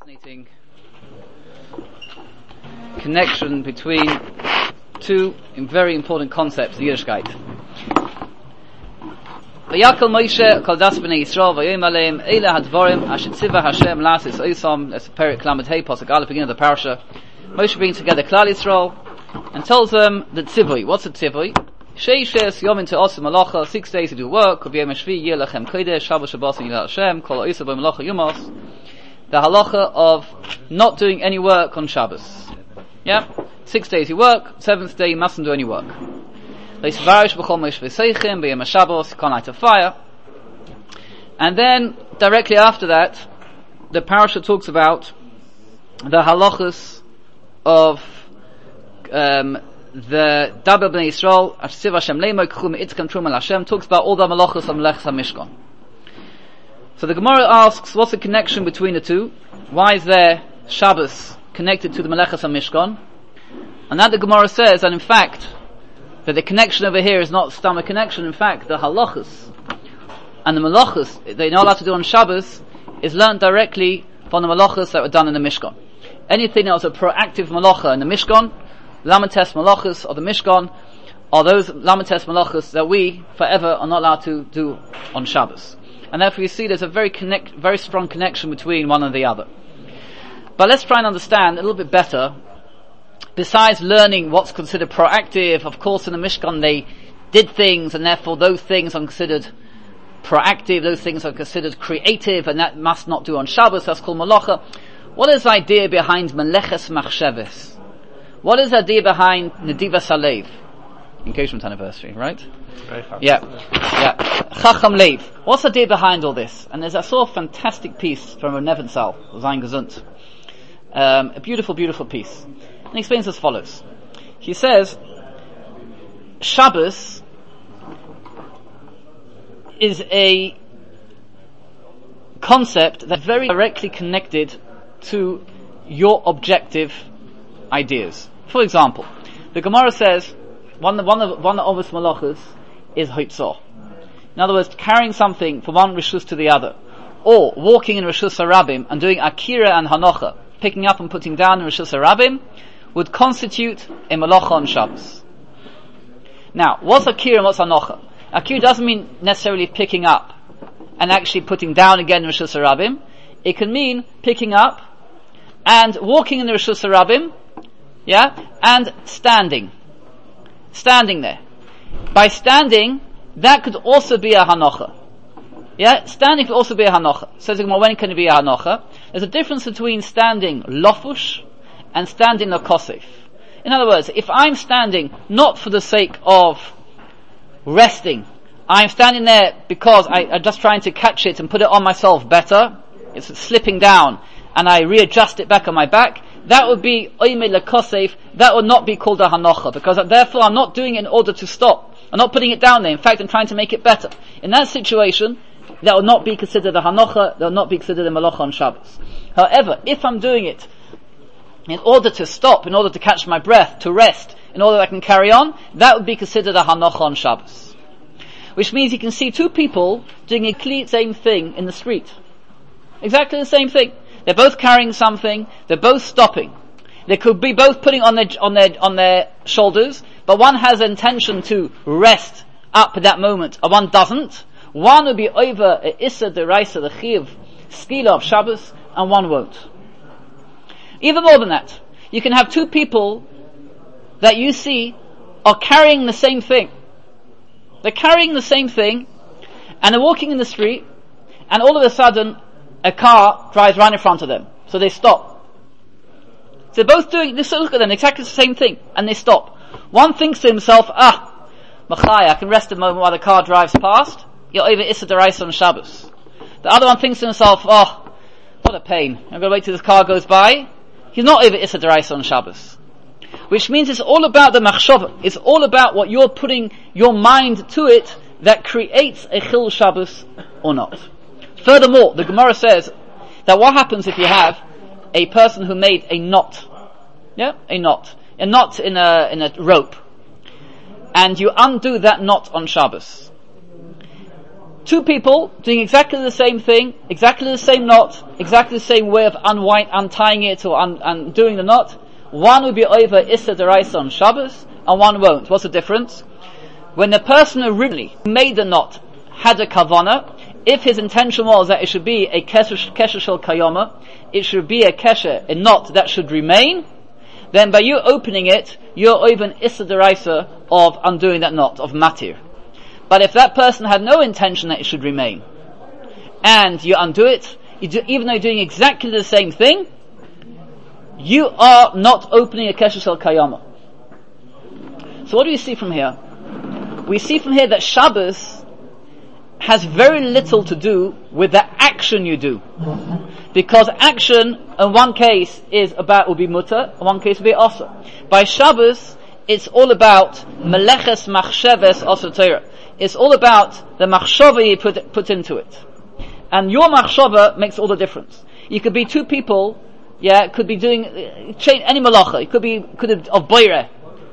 Fascinating connection between two very important concepts, Yiddishkeit. Vayakal Moshe kol das bnei Yisrael vayom aleim eila hadvarim asher tzivah Hashem lasis oisam. That's Perek Lamed Hey Pasuk Aleph, beginning of the parasha. Moshe brings together Klal Yisrael and tells them the tzivui. What's a tzivui? Sheishes yom into osim malacha, 6 days to do work. V'yom hashvi yeh lechem kodesh, Shabbos Shabbos and Yilal Hashem kol oisa b'malacha yumos. The halacha of not doing any work on Shabbos. Yeah? 6 days you work, 7th day you mustn't do any work. You can't light a fire. And then, directly after that, the parasha talks about the halachas of the Daber Bnei Yisrael, Ashiv Hashem Leimo Kchum Itzkan Trum El Hashem, talks about all the halachas of Melechus HaMishkan. So the Gemara asks, what's the connection between the two? Why is there Shabbos connected to the Melechus HaMishkan? And that the Gemara says, and in fact, that the connection over here is not stomach connection. In fact, the halachas and the malachas they're not allowed to do on Shabbos is learned directly from the malachas that were done in the Mishkan. Anything that was a proactive malacha in the Mishkan, Lamates malachas of the Mishkan, are those Lamates malachas that we forever are not allowed to do on Shabbos. And therefore you see there's a very strong connection between one and the other. But let's try and understand a little bit better. Besides learning what's considered proactive, of course in the Mishkan they did things and therefore those things are considered proactive, those things are considered creative and that must not do on Shabbos, that's called malacha. What is the idea behind Meleches Machsheves? What is the idea behind Nedivas Halev? Engagement anniversary, right? Yeah. Chacham Lev. What's the idea behind all this? And I saw a fantastic piece from Rav Nebenzahl, Zayin Gesund. A beautiful, beautiful piece. And he explains as follows. He says, Shabbos is a concept that's very directly connected to your objective ideas. For example, the Gemara says, one of the obvious malachas is Hitzah. In other words, carrying something from one rishus to the other, or walking in rishus harabim and doing akira and hanocha, picking up and putting down in rishus harabim, would constitute a malacha on Shabbos. Now, what's akira and what's hanocha? Akira doesn't mean necessarily picking up and actually putting down again in rishus harabim. It can mean picking up and walking in the rishus harabim, and standing there. By standing, that could also be a hanocha. Standing could also be a hanocha. Says when can it be a hanocha? There's a difference between standing lofush and standing lakosef. In other words, if I'm standing not for the sake of resting, I'm standing there because I'm just trying to catch it and put it on myself better, it's slipping down, and I readjust it back on my back, that would be oimei lakosef, that would not be called a hanocha, because therefore I'm not doing it in order to stop. I'm not putting it down there. In fact, I'm trying to make it better. In that situation, that would not be considered a hanocha, that would not be considered a malacha on Shabbos. However, if I'm doing it in order to stop, in order to catch my breath, to rest, in order that I can carry on, that would be considered a hanocha on Shabbos. Which means you can see two people doing a complete same thing in the street. Exactly the same thing. They're both carrying something, they're both stopping. They could be both putting on their shoulders, but one has intention to rest up at that moment, and one doesn't. One will be over a Issa Deraisa, the Chiv, Skila of Shabbos, and one won't. Even more than that, you can have two people that you see are carrying the same thing. They're carrying the same thing, and they're walking in the street, and all of a sudden, a car drives right in front of them. So they stop. So they're both doing this, look at them, exactly the same thing, and they stop. One thinks to himself, Machai, I can rest a moment while the car drives past. You're over Issa Deraisa on Shabbos. The other one thinks to himself, what a pain. I'm going to wait till this car goes by. He's not over Issa Deraisa on Shabbos. Which means it's all about the machshava. It's all about what you're putting your mind to it that creates a chil Shabbos or not. Furthermore, the Gemara says that what happens if you have a person who made a knot? A knot in a rope. And you undo that knot on Shabbos. Two people doing exactly the same thing, exactly the same knot, exactly the same way of untying it or undoing the knot. One will be over Issa Deraisa on Shabbos, and one won't. What's the difference? When the person originally made the knot had a kavana, if his intention was that it should be a kesher shel kayoma, it should be a knot that should remain, then by you opening it, you're over an Issa Deraisa of undoing that knot, of matir. But if that person had no intention that it should remain, and you undo it, even though you're doing exactly the same thing, you are not opening a kesher shel kayama. So what do we see from here? We see from here that Shabbos has very little to do with the action you do. Because action, in one case, will be mutter, in one case will be asa. By Shabbos, it's all about meleches machsheves asa Torah. It's all about the machshava you put into it. And your machshava makes all the difference. You could be two people, could be doing, any malacha. It could have of boire.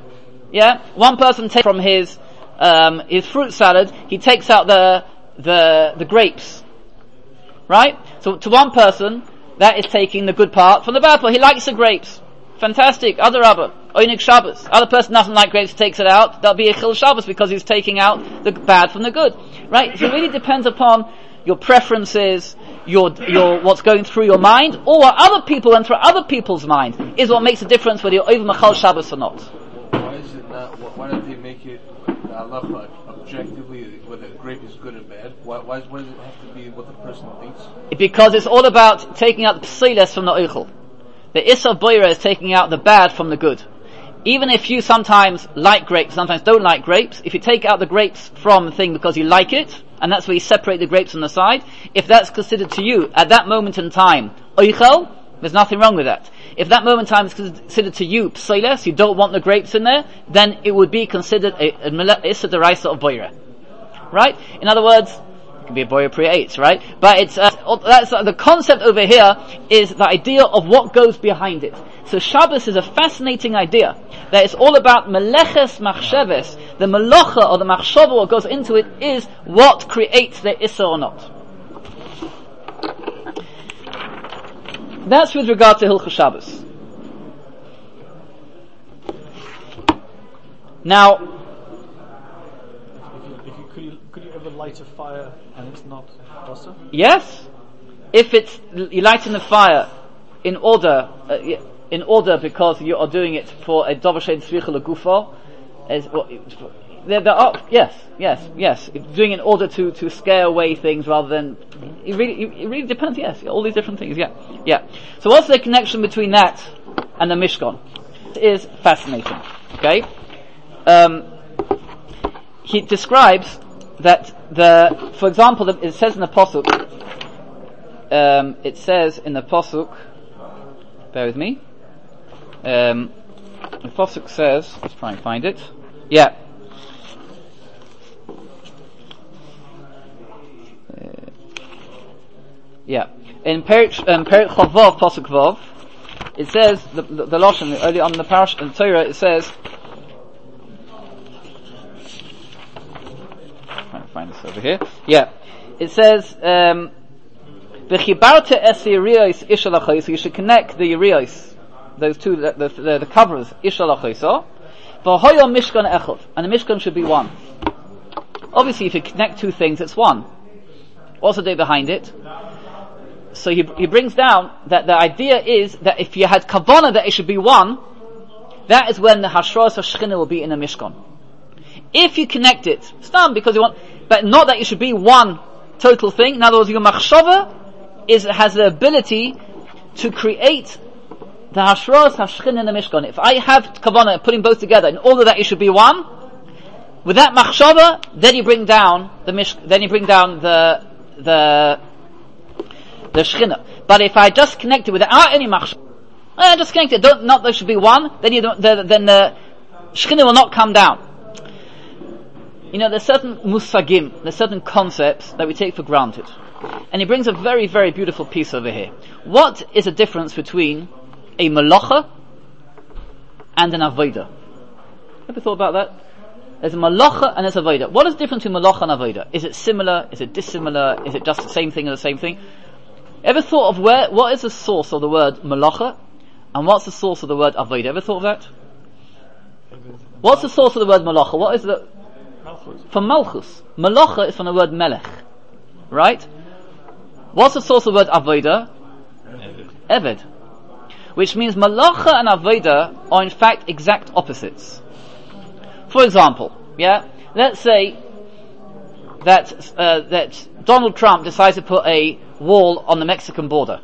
One person takes from his fruit salad, he takes out the grapes. Right? So to one person, that is taking the good part from the bad part. He likes the grapes. Fantastic. Other Rabba. Oinik Shabbos. Other person doesn't like grapes, takes it out. That'll be a Chil Shabbos because he's taking out the bad from the good. Right? So it really depends upon your preferences, your what's going through your mind, or what other people went through other people's mind is what makes a difference whether you're over Machal Shabbos or not. Why is it not? Why don't they make it halacha objectively whether a grape is good or bad? Why does it have to be what the person thinks? Because it's all about taking out the psiles from the oichel. The Issa Boira is taking out the bad from the good. Even if you sometimes like grapes, sometimes don't like grapes, if you take out the grapes from the thing because you like it, and that's where you separate the grapes on the side, if that's considered to you, at that moment in time, oichel, there's nothing wrong with that. If that moment in time is considered to you, psiles, you don't want the grapes in there, then it would be considered a Issa Deraisa of Boira. Right? In other words, it can be a Boira pre-8, right? But it's, that's the concept over here is the idea of what goes behind it. So Shabbos is a fascinating idea that it's all about meleches machsheves. The melacha or the machshava, what goes into it, is what creates the Issa or not. That's with regard to Hilchos Shabbos. Now, could you ever light a fire and it's not asa? Yes, if you lighting the fire in order because you are doing it for a davar shein tzricha legufo, there are yes. Doing it in order to scare away things rather than it really depends. Yes, all these different things. Yeah. So what's the connection between that and the Mishkan? It is fascinating. Okay, he describes that for example, it says in the pasuk. It says in the pasuk. Bear with me. The pasuk says. Let's try and find it. Yeah. In Perek Chavav, Pasuk Vav, it says the Lashon early on in the Parash in Torah. It says, I'm trying to find this over here. Yeah, it says, "V'chibarte es yiriyos ishalachos." You should connect the yiriyos, those two, the covers, ishalachos. V'hoyo mishkan echad, and the mishkan should be one. Obviously, if you connect two things, it's one. What's the day behind it? So he brings down that the idea is that if you had kavanah that it should be one, that is when the hashras hashchina will be in a mishkan. If you connect it, stam because you want, but not that it should be one total thing. In other words, your machshava has the ability to create the hashras hashchina in the mishkan. If I have kavanah putting both together in order that it should be one, with that machshava, then you bring down the shechina. But if I just connect it without any machshava, just connect it, there should be one, then the shechina will not come down. There's certain musagim, there's certain concepts that we take for granted. And he brings a very, very beautiful piece over here. What is the difference between a malacha and an avodah? Ever thought about that? There's a malacha and there's avodah. What is the difference between malacha and avodah? Is it similar? Is it dissimilar? Is it just the same thing or the same thing? Ever thought of what is the source of the word malacha? And what's the source of the word avodah? Ever thought of that? What's the source of the word malacha? What is the... Malchus. From malchus. Malacha is from the word melech. Right? What's the source of the word avodah? Eved. Which means malacha and avodah are in fact exact opposites. For example, let's say that Donald Trump decides to put a wall on the Mexican border.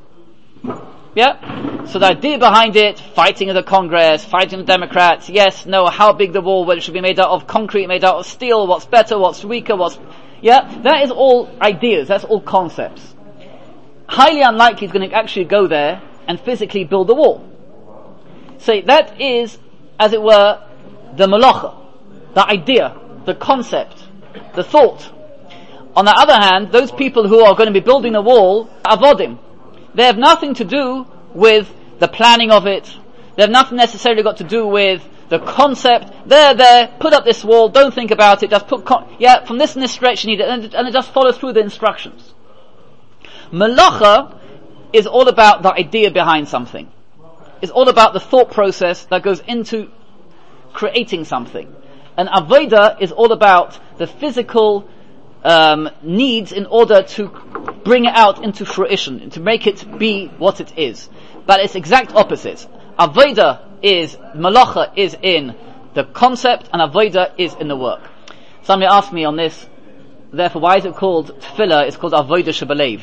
So the idea behind it, fighting in the Congress, fighting the Democrats, yes, no, how big the wall, whether it should be made out of concrete, made out of steel, what's better, what's weaker, that is all ideas, that's all concepts. Highly unlikely he's going to actually go there and physically build the wall. So that is, as it were, the malacha, the idea, the concept, the thought. On the other hand, those people who are going to be building the wall, avodim, they have nothing to do with the planning of it. They have nothing necessarily got to do with the concept. They're there, put up this wall, don't think about it, just put, from this and this stretch you need it, and it just follows through the instructions. Malacha is all about the idea behind something. It's all about the thought process that goes into creating something. And avodah is all about the physical needs in order to bring it out into fruition, to make it be what it is. But it's exact opposites. Avodah is, malacha is in the concept, and avodah is in the work. Somebody asked me on this, therefore why is it called tefillah? It's called avodah shebalev.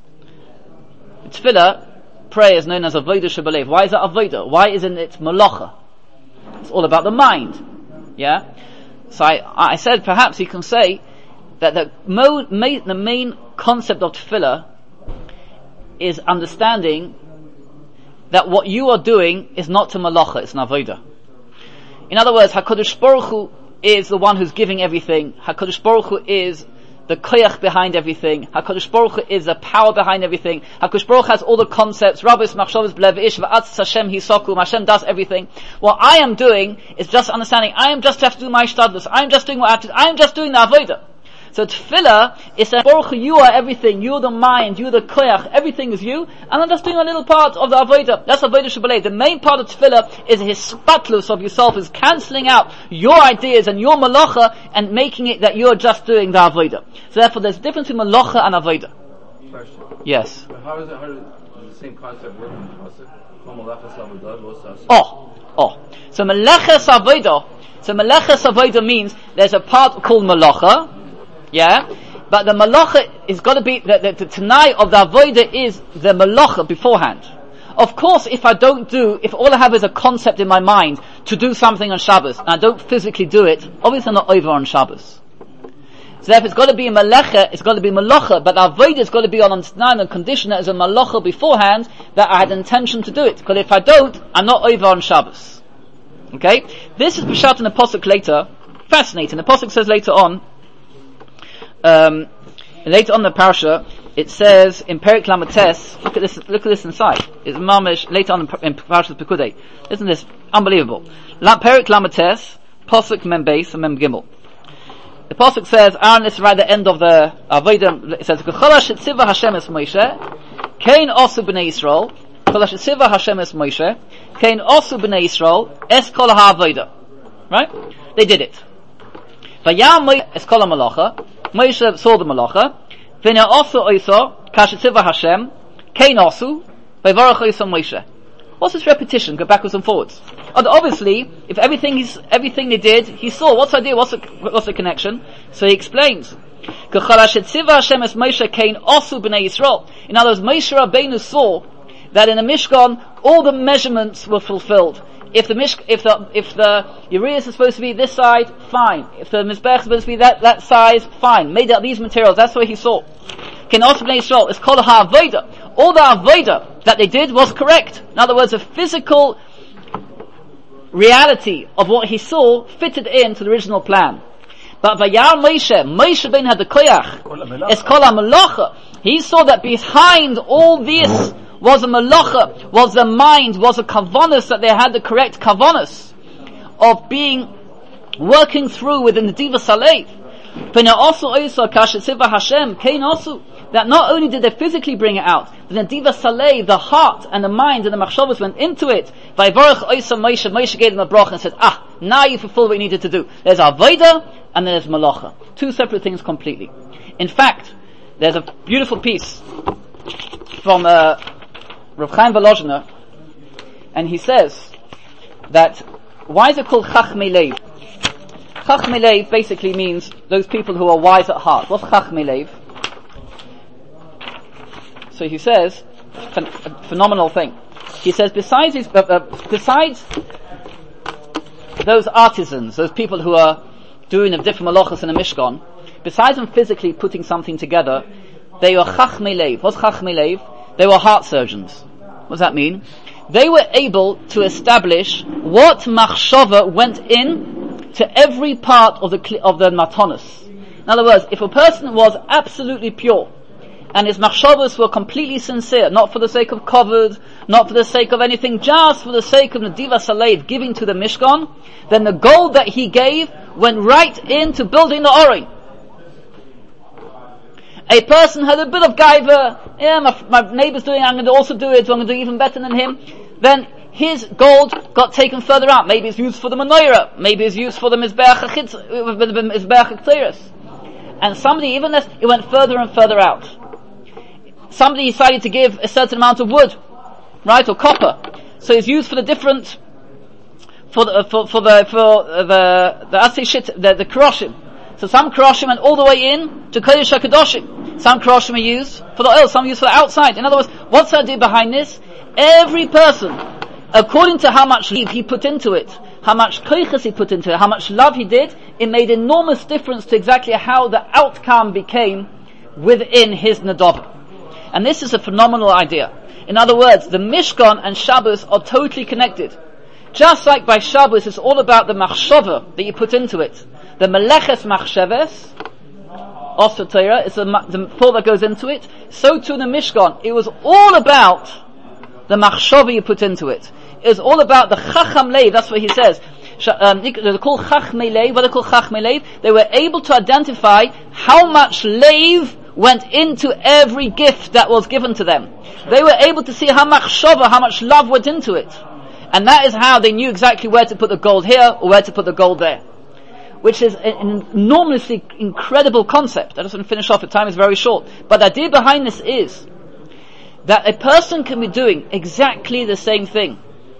Tefillah, prayer, is known as avodah shebalev. Why is it avodah? Why isn't it malacha? It's all about the mind. So I said perhaps you can say that the main concept of tefillah is understanding that what you are doing is not to malacha, it's an avodah. In other words, HaKadosh Baruch Hu is the one who's giving everything. HaKadosh Baruch Hu is the koyach behind everything. HaKadosh Baruch Hu is the power behind everything. HaKadosh Baruch Hu has all the concepts. Rabbis, machshavos, b'lev ish, v'atz Hashem hisokum. Hashem does everything. What I am doing is just understanding. I am just have to do my shtadlus. I am just doing what I have to do. I am just doing the avodah. So tefillah is that Baruch Hu, you are everything. You're the mind. You're the koyach. Everything is you. And I'm just doing a little part of the avodah. That's avodah shebalev. The main part of tefillah is his spatlus of yourself, is cancelling out your ideas and your malacha and making it that you're just doing the avodah. So therefore there's a difference between malacha and avodah. Question. Yes. But how does the same concept work in the pasuk? So meleches avodah means there's a part called malacha, but the malacha is got to be the tanai of the avodah is the malacha beforehand. Of course, if all I have is a concept in my mind to do something on Shabbos and I don't physically do it, obviously I'm not over on Shabbos. So therefore it's got to be a malacha, it's got to be malacha, but the avodah has got to be on the condition that is a malacha beforehand, that I had intention to do it. Because if I don't, I'm not over on Shabbos. Okay? This is Peshat in the Pasuk later. Fascinating. The Pasuk says later on the parasha, it says in Perek Lamates, look at this inside. It's mamish later on in Parashat Pekudei. Isn't this unbelievable? Perek Lamates, Pasuk Mem Beis and Mem Gimel. The Pasuk says, this is right at the end of the Avodah, it says, K'cholash etziva Hashem es Moshe, kein osu b'nei Yisrael, K'cholash etziva Hashem es Moshe, kein osu b'nei Yisrael, es kol ha'avodah. Right? They did it. Vayam Moshe es kol ha'malacha, Moshe saw the malacha, v'ne osu oiso, kash etziva Hashem, kein osu, v'varach oiso Moshe. What's this repetition? Go backwards and forwards. And obviously, if everything they did, he saw. What's the idea? What's the connection? So he explains. In other words, Moshe Rabbeinu saw that in the Mishkan all the measurements were fulfilled. If the Urias is supposed to be this side, fine. If the Mizbech is supposed to be that size, fine. Made out these materials. That's what he saw. It's called a ha'avodah. All the avodah that they did was correct. In other words, a physical reality of what he saw fitted into the original plan. But Vayar Moshe Ben had the koyach. It's called a malacha. He saw that behind all this was a malacha, was a mind, was a kavanus, that they had the correct kavanus of being working through within the Diva Salev. That not only did they physically bring it out, but the Diva Salev, the heart and the mind and the machshavos went into it. Moshe gave them a bracha and said, now you fulfill what you needed to do. There's Avodah and there's Malacha. Two separate things completely. In fact, there's a beautiful piece from Rav Chaim Volozhiner, and he says that, why is it called Chachmei Lev? Chachmei Lev basically means those people who are wise at heart. What's Chachmei Lev? So he says, a phenomenal thing. He says, besides those artisans, those people who are doing the different malachas in the Mishkan, besides them physically putting something together, they were Chachmei Lev. What's Chachmei Lev? They were heart surgeons. What does that mean? They were able to establish what machshava went in to every part of the matanos. In other words, if a person was absolutely pure, and his machshavos were completely sincere, not for the sake of kavod, not for the sake of anything, just for the sake of the Diva Salev giving to the Mishkan, then the gold that he gave went right into building the Ori. A person had a bit of gaiva, my neighbor's doing it, I'm going to also do it, so I'm going to do even better than him. Then his gold got taken further out. Maybe it's used for the menorah, maybe it's used for the Mizbeach HaKteres. And somebody, even this, it went further and further out. Somebody decided to give a certain amount of wood, right, or copper. So it's used for the different, for the Keroshim. So some Keroshim went all the way in to Kodesh HaKadoshim. Some Keroshim are used for the oil, some used for the outside. In other words, what's the idea behind this? Every person, according to how much love he put into it, how much koiches he put into it, how much love he did, it made enormous difference to exactly how the outcome became within his Nadab. And this is a phenomenal idea. In other words, the Mishkan and Shabbos are totally connected. Just like by Shabbos, it's all about the machshava that you put into it. The meleches machsheves, also Torah, it's the thought that goes into it. So too in the Mishkan, it was all about the machshava you put into it. It was all about the chacham lev, that's what he says. They're called chachmei lev. What are they called chachmei lev? They were able to identify how much lev went into every gift that was given to them. They were able to see how much shava, how much love went into it. And that is how they knew exactly where to put the gold here or where to put the gold there. Which is an enormously incredible concept. I just want to finish off, the time is very short. But the idea behind this is that a person can be doing exactly the same thing.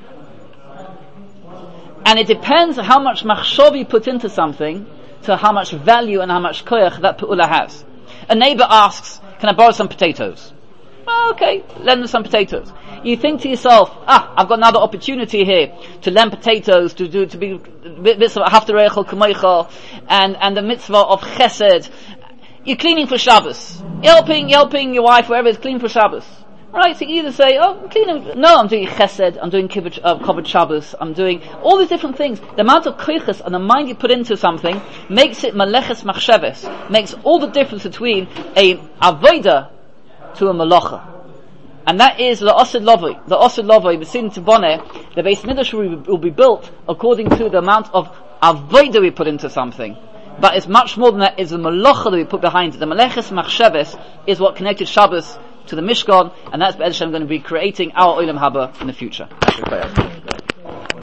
And it depends how much machshov you put into something to how much value and how much koyach that pe'ula has. A neighbor asks, can I borrow some potatoes? Well, okay, lend them some potatoes. You think to yourself, I've got another opportunity here to lend potatoes, to be mitzvah haftarechel kamoicha, and the mitzvah of chesed. You're cleaning for Shabbos. You're helping your wife, wherever it's clean for Shabbos. Right, so you either say, I'm cleaning, no, I'm doing chesed, I'm doing kavod Shabbos, I'm doing all these different things. The amount of koiches and the mind you put into something makes it maleches machsheves, makes all the difference between a avodah to a malacha. And that is la'osid lovoi. The osid lovoi, b'sin tiboneh, the Beis Midrash will be built according to the amount of avodah we put into something. But it's much more than that, it's the malacha that we put behind it. The maleches machsheves is what connected Shabbos to the Mishkan, and that's Be'ez Hashem going to be creating our Olam Haba in the future.